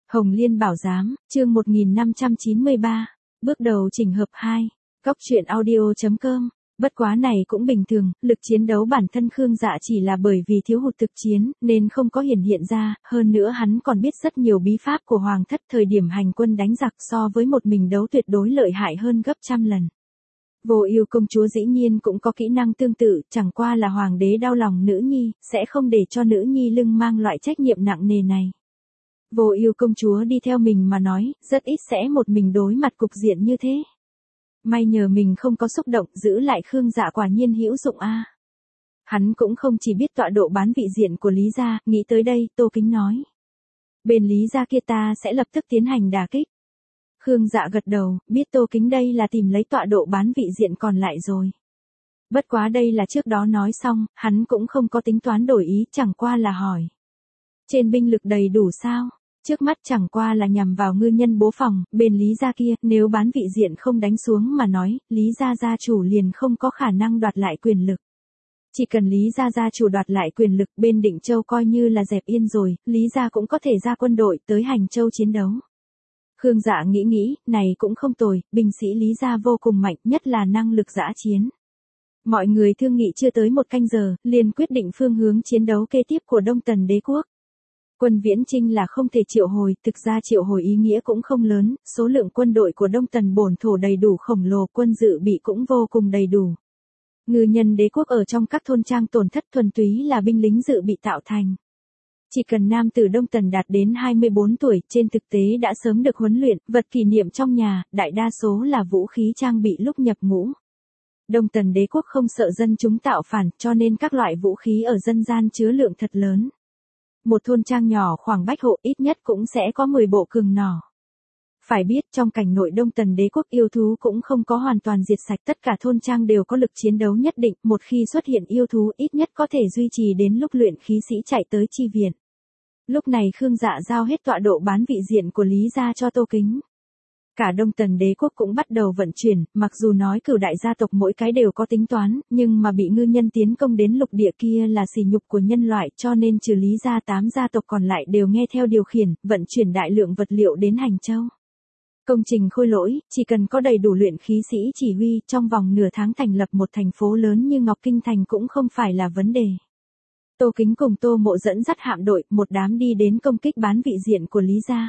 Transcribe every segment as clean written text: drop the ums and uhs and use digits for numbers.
Hồng Liên Bảo Giám, chương 1593, bước đầu chỉnh hợp 2, Cóc truyện audio.com. Bất quá này cũng bình thường, lực chiến đấu bản thân Khương Dạ chỉ là bởi vì thiếu hụt thực chiến, nên không có hiện ra, hơn nữa hắn còn biết rất nhiều bí pháp của Hoàng thất thời điểm hành quân đánh giặc so với một mình đấu tuyệt đối lợi hại hơn gấp trăm lần. Vô Ưu công chúa dĩ nhiên cũng có kỹ năng tương tự, chẳng qua là hoàng đế đau lòng nữ nhi, sẽ không để cho nữ nhi lưng mang loại trách nhiệm nặng nề này. Vô Ưu công chúa đi theo mình mà nói, rất ít sẽ một mình đối mặt cục diện như thế. May nhờ mình không có xúc động, giữ lại Khương Dạ quả nhiên hữu dụng a. Hắn cũng không chỉ biết tọa độ bán vị diện của Lý gia, nghĩ tới đây, Tô Kính nói. Bên Lý gia kia ta sẽ lập tức tiến hành đả kích. Khương Dạ gật đầu, biết Tô Kính đây là tìm lấy tọa độ bán vị diện còn lại rồi. Bất quá đây là trước đó nói xong, hắn cũng không có tính toán đổi ý, chẳng qua là hỏi. Trên binh lực đầy đủ sao? Trước mắt chẳng qua là nhằm vào ngư nhân bố phòng, bên Lý gia kia, nếu bán vị diện không đánh xuống mà nói, Lý gia gia chủ liền không có khả năng đoạt lại quyền lực. Chỉ cần Lý gia gia chủ đoạt lại quyền lực, bên Định Châu coi như là dẹp yên rồi, Lý gia cũng có thể ra quân đội tới Hành Châu chiến đấu. Khương Dạ nghĩ, này cũng không tồi, binh sĩ Lý gia vô cùng mạnh, nhất là năng lực dã chiến. Mọi người thương nghị chưa tới một canh giờ, liền quyết định phương hướng chiến đấu kế tiếp của Đông Tần đế quốc. Quân viễn chinh là không thể triệu hồi, thực ra triệu hồi ý nghĩa cũng không lớn, số lượng quân đội của Đông Tần bổn thổ đầy đủ khổng lồ, quân dự bị cũng vô cùng đầy đủ. Ngư nhân đế quốc ở trong các thôn trang tổn thất thuần túy là binh lính dự bị tạo thành. Chỉ cần nam tử Đông Tần đạt đến 24 tuổi, trên thực tế đã sớm được huấn luyện, vật kỷ niệm trong nhà, đại đa số là vũ khí trang bị lúc nhập ngũ. Đông Tần đế quốc không sợ dân chúng tạo phản, cho nên các loại vũ khí ở dân gian chứa lượng thật lớn. Một thôn trang nhỏ khoảng bách hộ ít nhất cũng sẽ có 10 bộ cường nỏ. Phải biết trong cảnh nội Đông Tần đế quốc yêu thú cũng không có hoàn toàn diệt sạch, tất cả thôn trang đều có lực chiến đấu nhất định, một khi xuất hiện yêu thú ít nhất có thể duy trì đến lúc luyện khí sĩ chạy tới chi viện. Lúc này Khương Dạ giao hết tọa độ bán vị diện của Lý gia cho Tô Kính. Cả Đông Tần đế quốc cũng bắt đầu vận chuyển, mặc dù nói cửu đại gia tộc mỗi cái đều có tính toán, nhưng mà bị ngư nhân tiến công đến lục địa kia là sỉ nhục của nhân loại, cho nên trừ Lý gia 8 gia tộc còn lại đều nghe theo điều khiển, vận chuyển đại lượng vật liệu đến Hành Châu. Công trình khôi lỗi, chỉ cần có đầy đủ luyện khí sĩ chỉ huy, trong vòng nửa tháng thành lập một thành phố lớn như Ngọc Kinh Thành cũng không phải là vấn đề. Tô Kính cùng Tô Mộ dẫn dắt hạm đội, một đám đi đến công kích bán vị diện của Lý gia.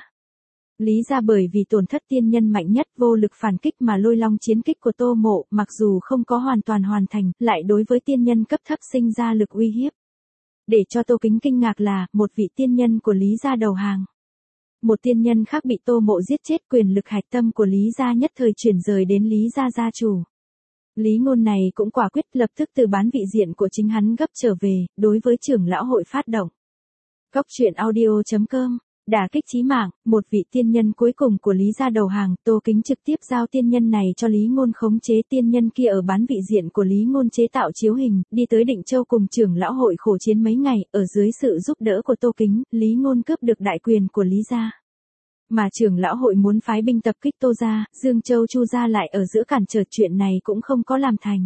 Lý gia bởi vì tổn thất tiên nhân mạnh nhất vô lực phản kích mà lôi long chiến kích của Tô Mộ, mặc dù không có hoàn toàn hoàn thành, lại đối với tiên nhân cấp thấp sinh ra lực uy hiếp. Để cho Tô Kính kinh ngạc là, một vị tiên nhân của Lý gia đầu hàng. Một tiên nhân khác bị Tô Mộ giết chết, quyền lực hạch tâm của Lý gia nhất thời chuyển rời đến Lý gia gia chủ. Lý Ngôn này cũng quả quyết lập tức từ bán vị diện của chính hắn gấp trở về, đối với trưởng lão hội phát động. Cóc truyện audio.com. Đả kích chí mạng, một vị tiên nhân cuối cùng của Lý gia đầu hàng, Tô Kính trực tiếp giao tiên nhân này cho Lý Ngôn khống chế, tiên nhân kia ở bán vị diện của Lý Ngôn chế tạo chiếu hình, đi tới Định Châu cùng trưởng lão hội khổ chiến mấy ngày, ở dưới sự giúp đỡ của Tô Kính, Lý Ngôn cướp được đại quyền của Lý gia. Mà trưởng lão hội muốn phái binh tập kích Tô gia, Dương Châu Chu gia lại ở giữa cản trở, chuyện này cũng không có làm thành.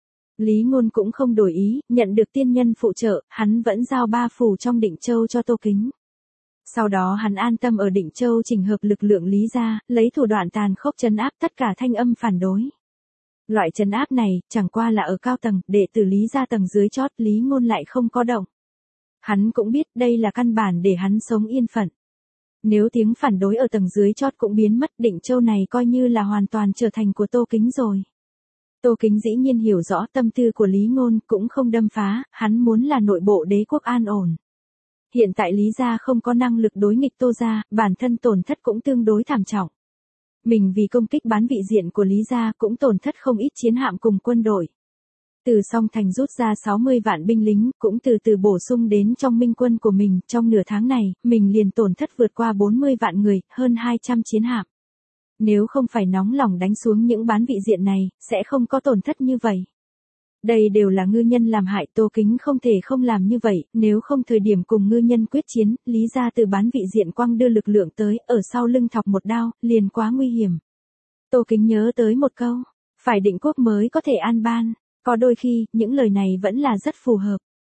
Lý Ngôn cũng không đổi ý, nhận được tiên nhân phụ trợ, hắn vẫn giao 3 phủ trong Định Châu cho Tô Kính. Sau đó hắn an tâm ở Định Châu chỉnh hợp lực lượng Lý gia, lấy thủ đoạn tàn khốc trấn áp tất cả thanh âm phản đối. Loại trấn áp này, chẳng qua là ở cao tầng, đệ tử Lý gia tầng dưới chót, Lý Ngôn lại không có động. Hắn cũng biết đây là căn bản để hắn sống yên phận. Nếu tiếng phản đối ở tầng dưới chót cũng biến mất, Định Châu này coi như là hoàn toàn trở thành của Tô Kính rồi. Tô Kính dĩ nhiên hiểu rõ tâm tư của Lý Ngôn, cũng không đâm phá, hắn muốn là nội bộ đế quốc an ổn. Hiện tại Lý gia không có năng lực đối nghịch Tô gia, bản thân tổn thất cũng tương đối thảm trọng. Mình vì công kích bán vị diện của Lý gia cũng tổn thất không ít chiến hạm cùng quân đội. Từ Song Thành rút ra 60 vạn binh lính, cũng từ từ bổ sung đến trong minh quân của mình, trong nửa tháng này, mình liền tổn thất vượt qua 40 vạn người, hơn 200 chiến hạm. Nếu không phải nóng lòng đánh xuống những bán vị diện này, sẽ không có tổn thất như vậy. Đây đều là ngư nhân làm hại, Tô Kính không thể không làm như vậy, nếu không thời điểm cùng ngư nhân quyết chiến, Lý gia từ bán vị diện quăng đưa lực lượng tới, ở sau lưng thọc một đao, liền quá nguy hiểm. Tô Kính nhớ tới một câu, phải định quốc mới có thể an ban, có đôi khi, những lời này vẫn là rất phù hợp.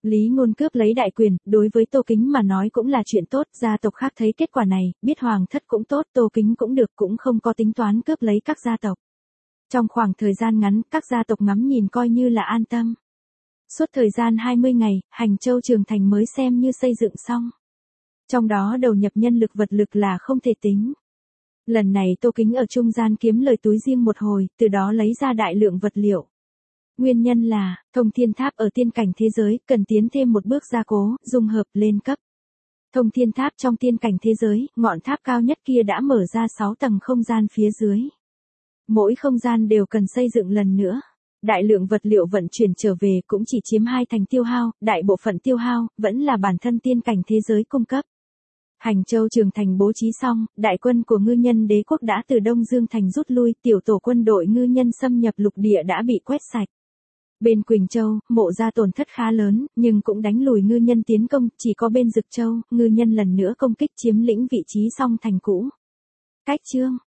Lý Ngôn cướp lấy đại quyền, đối với Tô Kính mà nói cũng là chuyện tốt, gia tộc khác thấy kết quả này, biết hoàng thất cũng tốt, Tô Kính cũng được, cũng không có tính toán cướp lấy các gia tộc. Trong khoảng thời gian ngắn, các gia tộc ngắm nhìn coi như là an tâm. Suốt thời gian 20 ngày, Hành Châu Trường Thành mới xem như xây dựng xong. Trong đó đầu nhập nhân lực vật lực là không thể tính. Lần này Tô Kính ở trung gian kiếm lời túi riêng một hồi, từ đó lấy ra đại lượng vật liệu. Nguyên nhân là, Thông Thiên Tháp ở tiên cảnh thế giới, cần tiến thêm một bước gia cố, dung hợp, lên cấp. Thông Thiên Tháp trong tiên cảnh thế giới, ngọn tháp cao nhất kia đã mở ra 6 tầng không gian phía dưới. Mỗi không gian đều cần xây dựng lần nữa. Đại lượng vật liệu vận chuyển trở về cũng chỉ chiếm 2 thành tiêu hao, đại bộ phận tiêu hao, vẫn là bản thân tiên cảnh thế giới cung cấp. Hành Châu Trường Thành bố trí xong, đại quân của ngư nhân đế quốc đã từ Đông Dương Thành rút lui, tiểu tổ quân đội ngư nhân xâm nhập lục địa đã bị quét sạch. Bên Quỳnh Châu, Mộ Gia tổn thất khá lớn, nhưng cũng đánh lùi ngư nhân tiến công, chỉ có bên Dực Châu, ngư nhân lần nữa công kích chiếm lĩnh vị trí song thành cũ. Cách chương